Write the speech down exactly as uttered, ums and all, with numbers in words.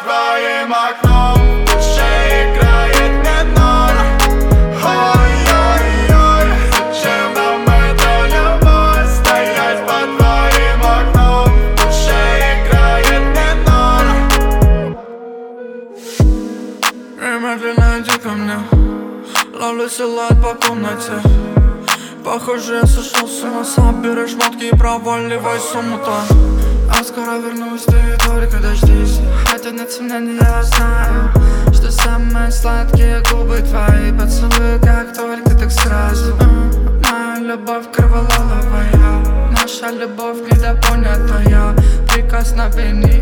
твоим окном. В душе играет минор. Ой-ой-ой, зачем нам эта любовь? Стоять под твоим окном. В душе играет минор. И медленно иди ко мне, ловлю силуэт по комнате. Похоже, я сошел с ума, собирай шмотки и проваливай с умута. А скоро вернусь, ты только дождись. Хотя нет сомнений, я знаю, что самые сладкие губы твои. Поцелуй, как только, так сразу. Моя любовь кровололовая, наша любовь недопонятая. Прикосновений